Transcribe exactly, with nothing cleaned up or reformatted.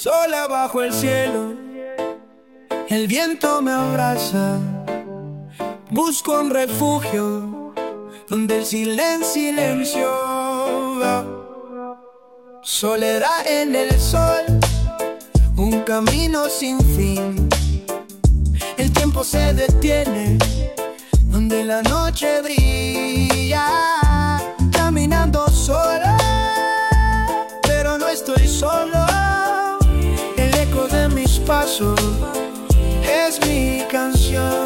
Sola bajo el cielo, el viento me abraza. Busco un refugio donde el silencio, silencio. Soledad en el sol, un camino sin fin. El tiempo se detiene donde la noche brilla. Caminando sola, pero no estoy solo. El eco de mis pasos es mi canción.